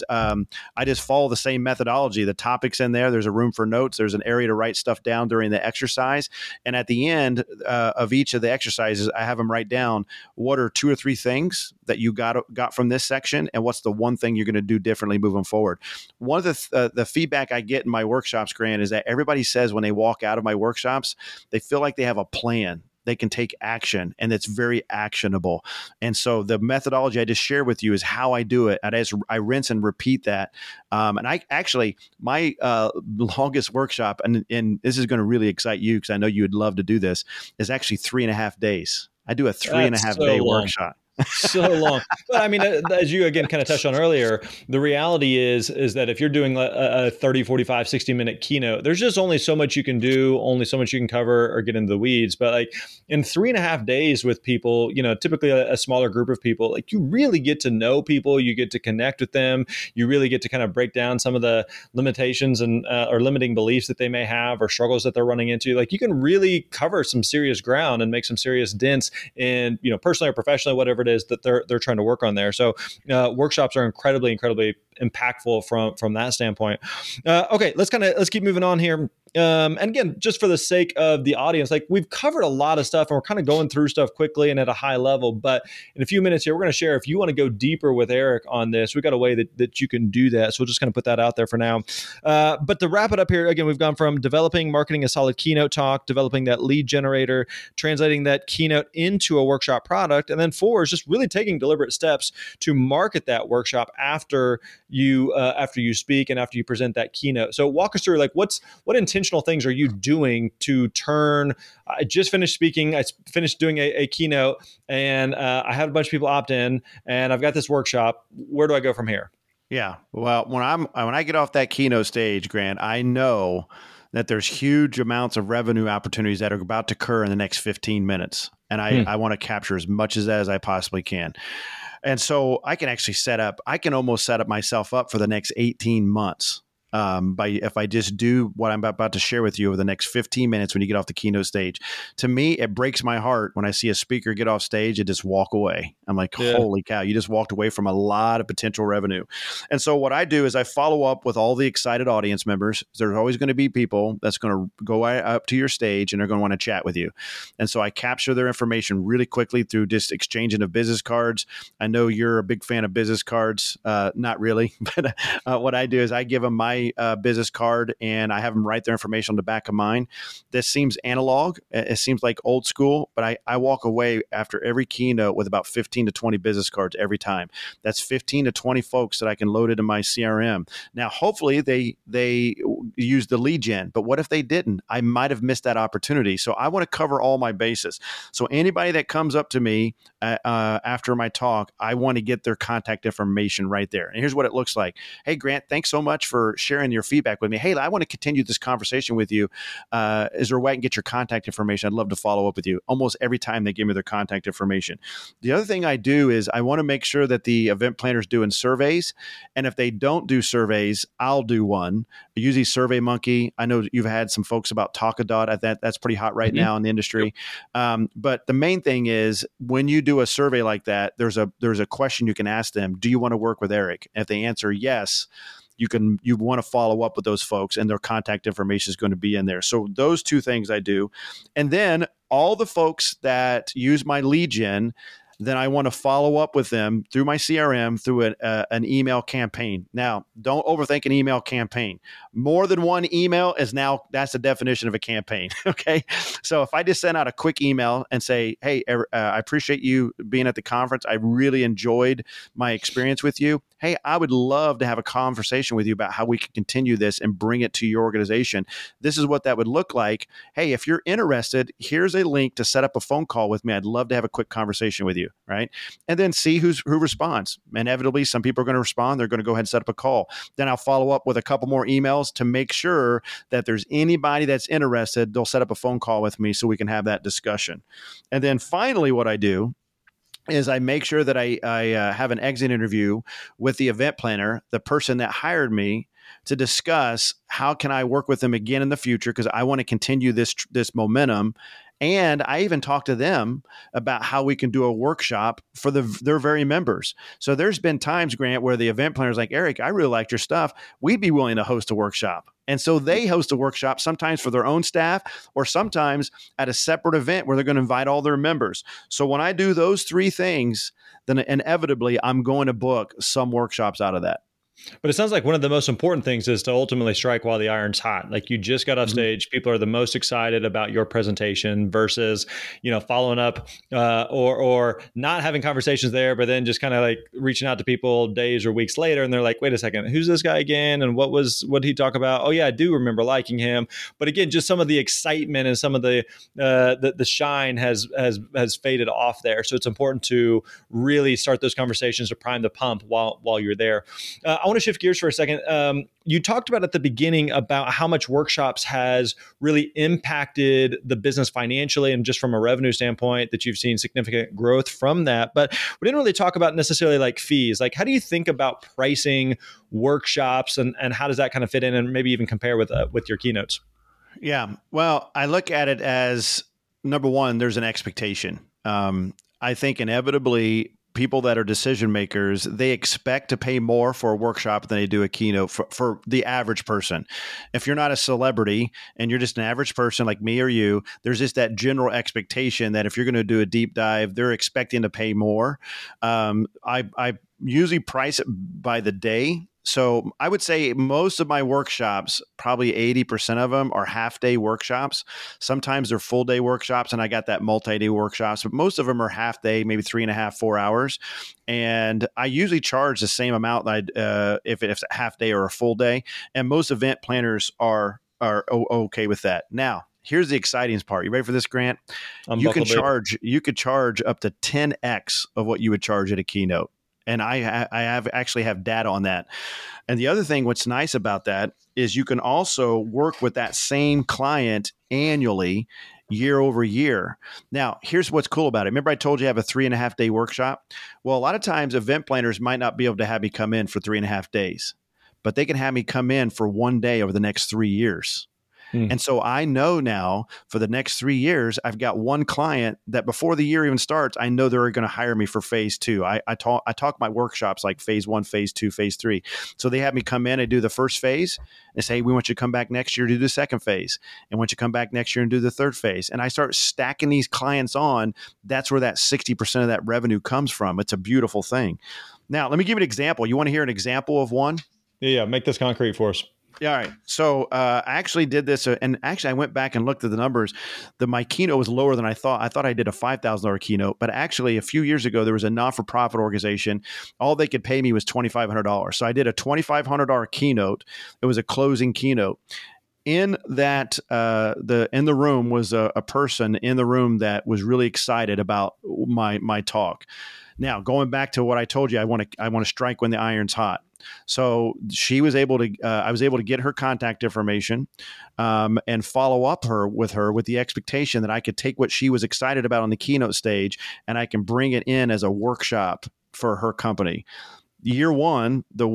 follow the same methodology. The topics in there, there's a room for notes, there's an area to write stuff down during the exercise, and at the end of each of the exercises, I have them write down what are 2 or 3 things that you got from this section, and what's the one thing you're going to do differently moving forward. One of the feedback I get in my workshops, Grant, is that everybody says when they walk out of my workshops, they feel like they have a plan. They can take action, and it's very actionable. And so the methodology I just shared with you is how I do it. I rinse and repeat that. And I actually, my longest workshop, and this is going to really excite you because I know you would love to do this, is actually 3.5 days. I do a 3.5 day workshop. So long. But I mean, as you again kind of touched on earlier, the reality is that if you're doing a 30, 45, 60-minute keynote, there's just only so much you can do, only so much you can cover or get into the weeds. But like in 3.5 days with people, typically a smaller group of people, like you really get to know people, you get to connect with them, you really get to kind of break down some of the limitations and or limiting beliefs that they may have or struggles that they're running into. Like you can really cover some serious ground and make some serious dents in, personally or professionally, whatever it is that they're trying to work on there. So workshops are incredibly impactful from that standpoint. Okay, let's keep moving on here. And again, just for the sake of the audience, like we've covered a lot of stuff and we're kind of going through stuff quickly and at a high level, but in a few minutes here, we're going to share, if you want to go deeper with Eric on this, we've got a way that you can do that. So we'll just kind of put that out there for now. But to wrap it up here, again, we've gone from developing, marketing a solid keynote talk, developing that lead generator, translating that keynote into a workshop product. And then 4 is just really taking deliberate steps to market that workshop after you speak and after you present that keynote. So walk us through like what intentional things are you doing to turn? I just finished speaking. I finished doing a keynote, and I had a bunch of people opt in, and I've got this workshop. Where do I go from here? Yeah. Well, when I get off that keynote stage, Grant, I know that there's huge amounts of revenue opportunities that are about to occur in the next 15 minutes. And I want to capture as much of that as I possibly can. And so I can almost set up myself up for the next 18 months. If I just do what I'm about to share with you over the next 15 minutes when you get off the keynote stage. To me, it breaks my heart when I see a speaker get off stage and just walk away. I'm like, holy cow, you just walked away from a lot of potential revenue. And so what I do is I follow up with all the excited audience members. There's always going to be people that's going to go up to your stage and they're going to want to chat with you. And so I capture their information really quickly through just exchanging of business cards. I know you're a big fan of business cards. Not really, but what I do is I give them my business card and I have them write their information on the back of mine. This seems analog. It seems like old school, but I walk away after every keynote with about 15 to 20 business cards every time. That's 15 to 20 folks that I can load into my CRM. Now, hopefully they use the lead gen, but what if they didn't? I might have missed that opportunity. So I want to cover all my bases. So anybody that comes up to me after my talk, I want to get their contact information right there. And here's what it looks like. Hey, Grant, thanks so much for sharing your feedback with me. Hey, I want to continue this conversation with you. Is there a way I can get your contact information? I'd love to follow up with you. Almost every time they give me their contact information. The other thing I do is I want to make sure that the event planner's doing surveys. And if they don't do surveys, I'll do one. Usually SurveyMonkey. I know you've had some folks about Talkadot. That's pretty hot right now in the industry. But the main thing is when you do a survey like that, there's a question you can ask them. Do you want to work with Eric? And if they answer yes, you want to follow up with those folks and their contact information is going to be in there. So those 2 things I do. And then all the folks that use my lead gen, then I want to follow up with them through my CRM through an email campaign. Now, don't overthink an email campaign. More than one email that's the definition of a campaign. Okay. So if I just send out a quick email and say, hey, I appreciate you being at the conference. I really enjoyed my experience with you. Hey, I would love to have a conversation with you about how we can continue this and bring it to your organization. This is what that would look like. Hey, if you're interested, here's a link to set up a phone call with me. I'd love to have a quick conversation with you, right? And then see who responds. Inevitably, some people are going to respond. They're going to go ahead and set up a call. Then I'll follow up with a couple more emails to make sure that there's anybody that's interested. They'll set up a phone call with me so we can have that discussion. And then finally, what I do is I make sure that I have an exit interview with the event planner, the person that hired me, to discuss how can I work with them again in the future, because I want to continue this momentum. And I even talk to them about how we can do a workshop for their very members. So there's been times, Grant, where the event planner is like, Eric, I really liked your stuff. We'd be willing to host a workshop. And so they host a workshop sometimes for their own staff, or sometimes at a separate event where they're going to invite all their members. So when I do those three things, then inevitably I'm going to book some workshops out of that. But it sounds like one of the most important things is to ultimately strike while the iron's hot. Like, you just got off stage. People are the most excited about your presentation versus, following up or not having conversations there, but then just kind of like reaching out to people days or weeks later. And they're like, wait a second, who's this guy again? And what did he talk about? Oh yeah, I do remember liking him. But again, just some of the excitement and some of the shine has faded off there. So it's important to really start those conversations to prime the pump while you're there. I want to shift gears for a second. You talked about at the beginning about how much workshops has really impacted the business financially and just from a revenue standpoint, that you've seen significant growth from that. But we didn't really talk about necessarily like fees. Like, how do you think about pricing workshops, and how does that kind of fit in and maybe even compare with your keynotes? Yeah. Well, I look at it as, number one, there's an expectation. I think inevitably people that are decision makers, they expect to pay more for a workshop than they do a keynote for the average person. If you're not a celebrity and you're just an average person like me or you, there's just that general expectation that if you're going to do a deep dive, they're expecting to pay more. I usually price it by the day. So I would say most of my workshops, probably 80% of them, are half-day workshops. Sometimes they're full-day workshops, and I got that multi-day workshops, but most of them are half-day, maybe 3.5, 4 hours. And I usually charge the same amount that if it's a half-day or a full day. And most event planners are okay with that. Now, here's the exciting part. You ready for this, Grant? You could charge up to 10x of what you would charge at a keynote. And I actually have data on that. And the other thing, what's nice about that is you can also work with that same client annually, year over year. Now, here's what's cool about it. Remember I told you I have a 3.5 day workshop? Well, a lot of times event planners might not be able to have me come in for 3.5 days, but they can have me come in for 1 day over the next 3 years. And so I know now for the next 3 years, I've got one client that before the year even starts, I know they're going to hire me for phase 2. I talk my workshops like phase 1, phase 2, phase 3. So they have me come in and do the first phase and say, hey, we want you to come back next year to do the second phase. And want you to come back next year and do the third phase. And I start stacking these clients on. That's where that 60% of that revenue comes from. It's a beautiful thing. Now, let me give you an example. You want to hear an example of one? Yeah. Make this concrete for us. Yeah, all right. So I actually did this, and actually I went back and looked at the numbers. My keynote was lower than I thought. I thought I did a $5,000 keynote, but actually a few years ago, there was a not-for-profit organization. All they could pay me was $2,500. So I did a $2,500 keynote. It was a closing keynote. In that, in the room was a person in the room that was really excited about my talk. Now, going back to what I told you, I want to strike when the iron's hot. So she was able to, I was able to get her contact information and follow up with the expectation that I could take what she was excited about on the keynote stage and I can bring it in as a workshop for her company. Year one, so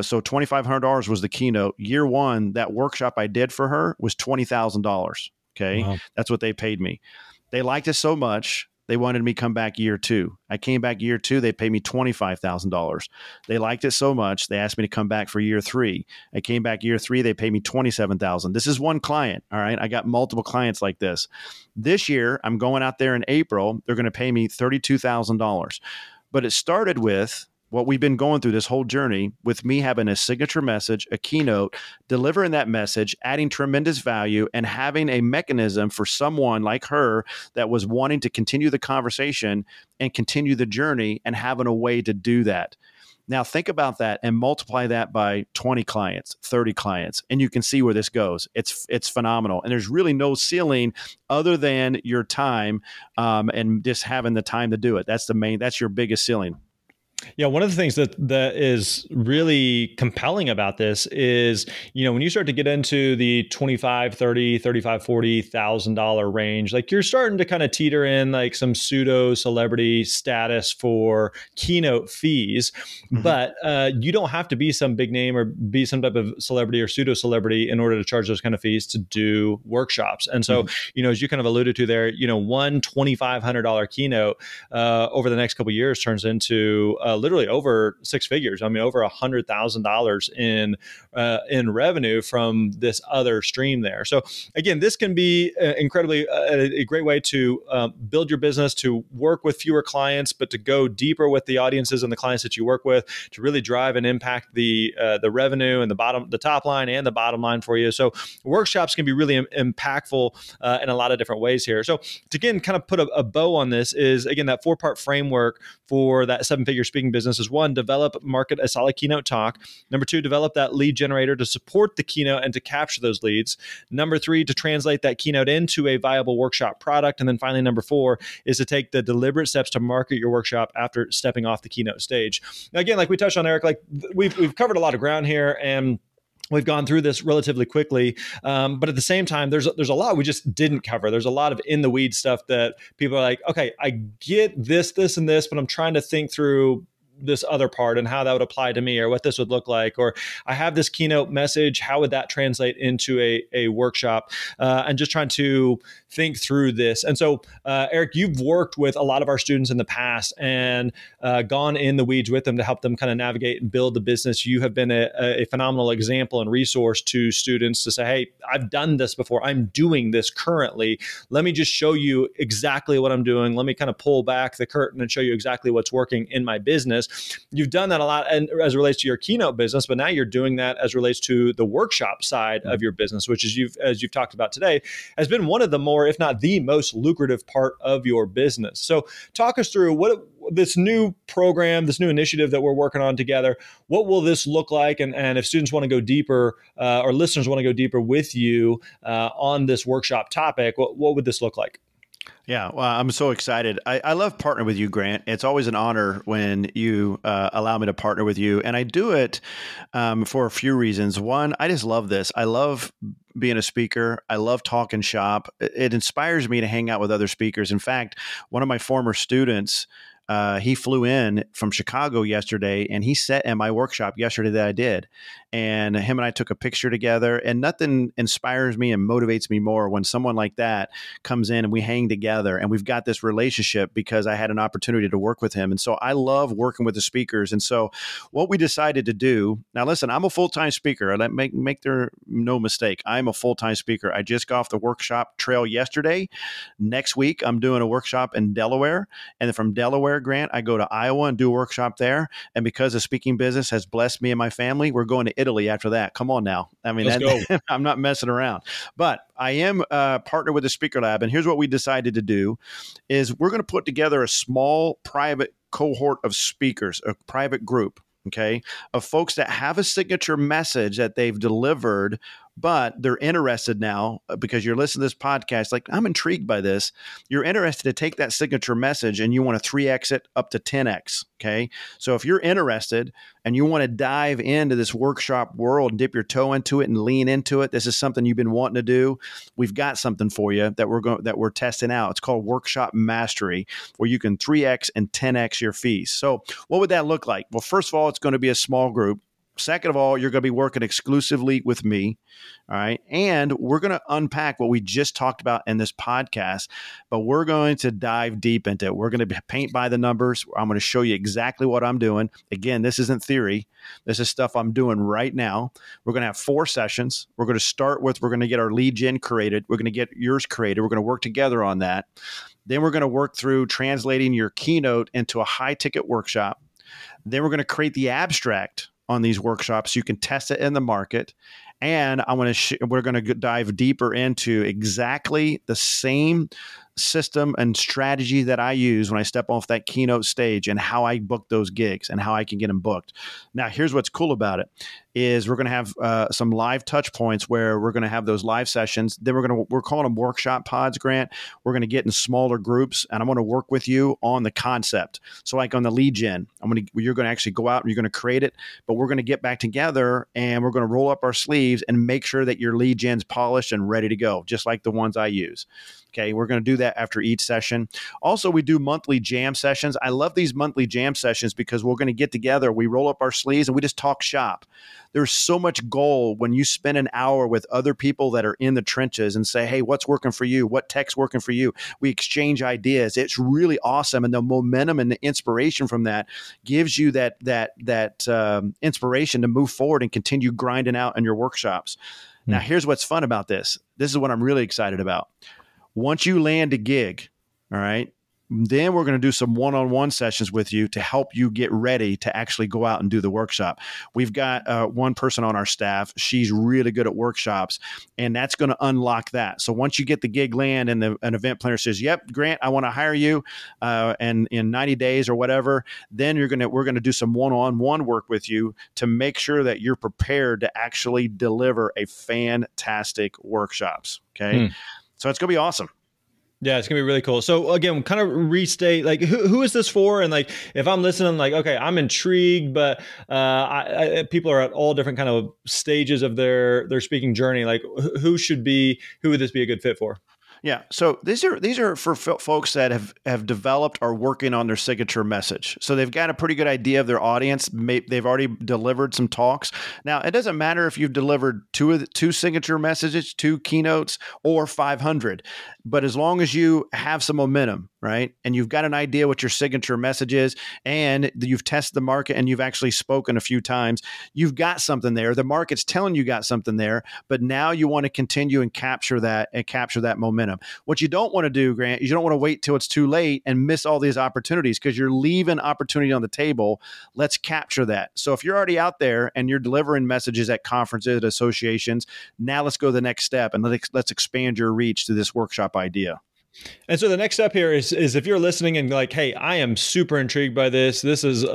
$2,500 was the keynote. Year one, that workshop I did for her was $20,000. Okay. Wow. That's what they paid me. They liked it so much They wanted me to come back year two. I came back year two. They paid me $25,000. They liked it so much. They asked me to come back for year three. I came back year three. They paid me $27,000. This is one client. All right. I got multiple clients like this. This year, I'm going out there in April. They're going to pay me $32,000. But it started with what we've been going through this whole journey with me having a signature message, a keynote, delivering that message, adding tremendous value, and having a mechanism for someone like her that was wanting to continue the conversation and continue the journey and having a way to do that. Now think about that and multiply that by 20 clients, 30 clients, and you can see where this goes. It's phenomenal. And there's really no ceiling other than your time and just having the time to do it. That's your biggest ceiling. Yeah, one of the things that is really compelling about this is, when you start to get into the $25, $30, $35, $40,000 range, like you're starting to kind of teeter in like some pseudo celebrity status for keynote fees, but you don't have to be some big name or be some type of celebrity or pseudo celebrity in order to charge those kind of fees to do workshops. And so, as you kind of alluded to there, one $2,500 keynote over the next couple of years turns into literally over six figures. I mean, over $100,000 in revenue from this other stream there. So again, this can be incredibly a great way to build your business, to work with fewer clients, but to go deeper with the audiences and the clients that you work with, to really drive and impact the revenue and the top line and the bottom line for you. So workshops can be really impactful in a lot of different ways here. So to again kind of put a bow on this is again that 4-part framework for that 7-figure speaking business is 1, develop, market a solid keynote talk. Number 2, develop that lead generator to support the keynote and to capture those leads. Number 3, to translate that keynote into a viable workshop product. And then finally, number 4 is to take the deliberate steps to market your workshop after stepping off the keynote stage. Now, again, like we touched on, Eric, like we've covered a lot of ground here, and we've gone through this relatively quickly, but at the same time, there's a lot we just didn't cover. There's a lot of in the weeds stuff that people are like, okay, I get this, and this, but I'm trying to think through this other part and how that would apply to me or what this would look like. Or I have this keynote message, how would that translate into a workshop? And just trying to think through this. And so, Eric, you've worked with a lot of our students in the past and gone in the weeds with them to help them kind of navigate and build the business. You have been a phenomenal example and resource to students to say, hey, I've done this before. I'm doing this currently. Let me just show you exactly what I'm doing. Let me kind of pull back the curtain and show you exactly what's working in my business. You've done that a lot and as it relates to your keynote business, but now you're doing that as it relates to the workshop side of your business, which is as you've talked about today, has been one of the more, if not the most lucrative part of your business. So talk us through what this new program, this new initiative that we're working on together, what will this look like? And if students want to go deeper or listeners want to go deeper with you on this workshop topic, what would this look like? Yeah, well, I'm so excited. I love partnering with you, Grant. It's always an honor when you allow me to partner with you. And I do it for a few reasons. One, I just love this. I love being a speaker. I love talking shop. It inspires me to hang out with other speakers. In fact, one of my former students, he flew in from Chicago yesterday and he sat in my workshop yesterday that I did. And him and I took a picture together, and nothing inspires me and motivates me more when someone like that comes in and we hang together and we've got this relationship because I had an opportunity to work with him. And so I love working with the speakers. And so what we decided to do, now listen, I'm a full-time speaker. Make there no mistake. I'm a full-time speaker. I just got off the workshop trail yesterday. Next week, I'm doing a workshop in Delaware. And then from Delaware, Grant, I go to Iowa and do a workshop there. And because the speaking business has blessed me and my family, we're going to Italy after that. Come on now. I mean, I'm not messing around. But I am partnered with the Speaker Lab. And here's what we decided to do is we're going to put together a small private cohort of speakers, a private group, okay, of folks that have a signature message that they've delivered, but they're interested now because you're listening to this podcast, like, I'm intrigued by this. You're interested to take that signature message and you want to 3X it up to 10X, okay? So if you're interested and you want to dive into this workshop world and dip your toe into it and lean into it, this is something you've been wanting to do, we've got something for you that we're testing out. It's called Workshop Mastery, where you can 3X and 10X your fees. So what would that look like? Well, first of all, it's going to be a small group. Second of all, you're going to be working exclusively with me. All right. And we're going to unpack what we just talked about in this podcast, but we're going to dive deep into it. We're going to paint by the numbers. I'm going to show you exactly what I'm doing. Again, this isn't theory. This is stuff I'm doing right now. We're going to have 4 sessions. We're going to start with, we're going to get our lead gen created. We're going to get yours created. We're going to work together on that. Then we're going to work through translating your keynote into a high ticket workshop. Then we're going to create the abstract on these workshops so you can test it in the market. And we're going to dive deeper into exactly the same system and strategy that I use when I step off that keynote stage and how I book those gigs and how I can get them booked. Now, here's what's cool about it is we're going to have some live touch points where we're going to have those live sessions. Then we're calling them workshop pods, Grant. We're going to get in smaller groups, and I'm going to work with you on the concept. So like on the lead gen, you're going to actually go out and you're going to create it, but we're going to get back together and we're going to roll up our sleeves and make sure that your lead gen's polished and ready to go, just like the ones I use. Okay, we're going to do that after each session. Also, we do monthly jam sessions. I love these monthly jam sessions because we're going to get together, we roll up our sleeves, and we just talk shop. There's so much gold when you spend an hour with other people that are in the trenches and say, hey, what's working for you? What tech's working for you? We exchange ideas. It's really awesome. And the momentum and the inspiration from that gives you that inspiration to move forward and continue grinding out in your workshops. Now, here's what's fun about this. This is what I'm really excited about. Once you land a gig, all right, then we're going to do some one-on-one sessions with you to help you get ready to actually go out and do the workshop. We've got one person on our staff. She's really good at workshops, and that's going to unlock that. So once you get the gig land and an event planner says, yep, Grant, I want to hire you and in 90 days or whatever, then we're going to do some one-on-one work with you to make sure that you're prepared to actually deliver a fantastic workshops. Okay. So it's going to be awesome. Yeah, it's going to be really cool. So again, kind of restate, like, who is this for? And like, if I'm listening, like, okay, I'm intrigued, but people are at all different kind of stages of their speaking journey. Like, who would this be a good fit for? Yeah. So these are for folks that have developed or working on their signature message. So they've got a pretty good idea of their audience. They've already delivered some talks. Now, it doesn't matter if you've delivered two signature messages, 2 keynotes, or 500. But as long as you have some momentum, right, and you've got an idea what your signature message is, and you've tested the market and you've actually spoken a few times, you've got something there. The market's telling you got something there, but now you want to continue and capture that momentum. What you don't want to do, Grant, is you don't want to wait till it's too late and miss all these opportunities because you're leaving opportunity on the table. Let's capture that. So if you're already out there and you're delivering messages at conferences, at associations, now let's go to the next step and let's expand your reach to this workshop idea. And so the next step here is if you're listening and like, hey, I am super intrigued by this. This is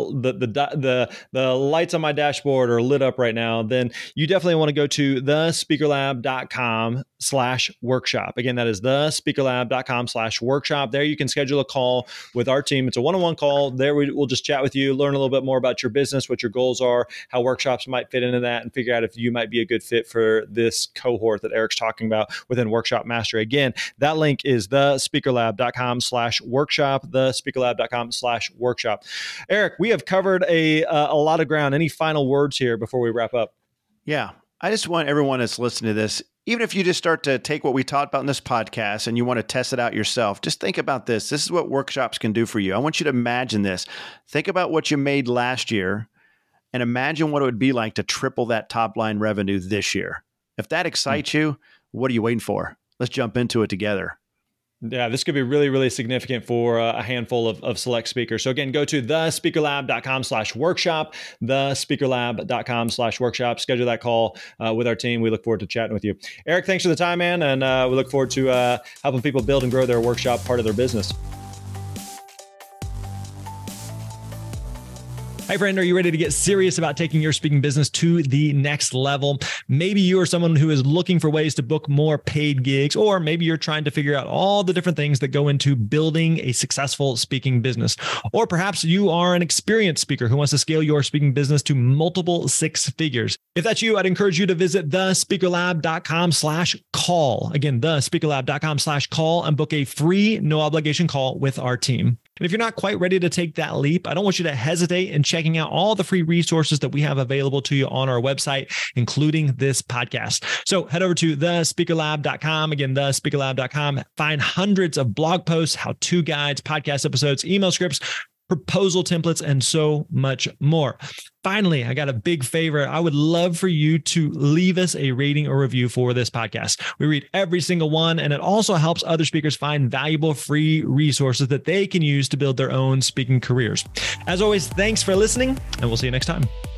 the lights on my dashboard are lit up right now. Then you definitely want to go to thespeakerlab.com/workshop. Again, that is thespeakerlab.com/workshop. There you can schedule a call with our team. It's a one-on-one call. There we'll just chat with you, learn a little bit more about your business, what your goals are, how workshops might fit into that, and figure out if you might be a good fit for this cohort that Eric's talking about within Workshop Mastery. Again, that link is thespeakerlab.com/workshop, thespeakerlab.com/workshop. Eric, we have covered a lot of ground. Any final words here before we wrap up? Yeah. I just want everyone that's listening to this, even if you just start to take what we talked about in this podcast and you want to test it out yourself, just think about this. This is what workshops can do for you. I want you to imagine this. Think about what you made last year and imagine what it would be like to triple that top line revenue this year. If that excites you, what are you waiting for? Let's jump into it together. Yeah, this could be really, really significant for a handful of select speakers. So again, go to thespeakerlab.com/workshop, thespeakerlab.com/workshop. Schedule that call with our team. We look forward to chatting with you. Eric, thanks for the time, man. And we look forward to helping people build and grow their workshop part of their business. Hi, friend. Are you ready to get serious about taking your speaking business to the next level? Maybe you are someone who is looking for ways to book more paid gigs, or maybe you're trying to figure out all the different things that go into building a successful speaking business. Or perhaps you are an experienced speaker who wants to scale your speaking business to multiple 6 figures. If that's you, I'd encourage you to visit thespeakerlab.com/call. Again, thespeakerlab.com/call and book a free, no obligation call with our team. And if you're not quite ready to take that leap, I don't want you to hesitate in checking out all the free resources that we have available to you on our website, including this podcast. So head over to thespeakerlab.com. Again, thespeakerlab.com. Find hundreds of blog posts, how-to guides, podcast episodes, email scripts, proposal templates, and so much more. Finally, I got a big favor. I would love for you to leave us a rating or review for this podcast. We read every single one, and it also helps other speakers find valuable free resources that they can use to build their own speaking careers. As always, thanks for listening, and we'll see you next time.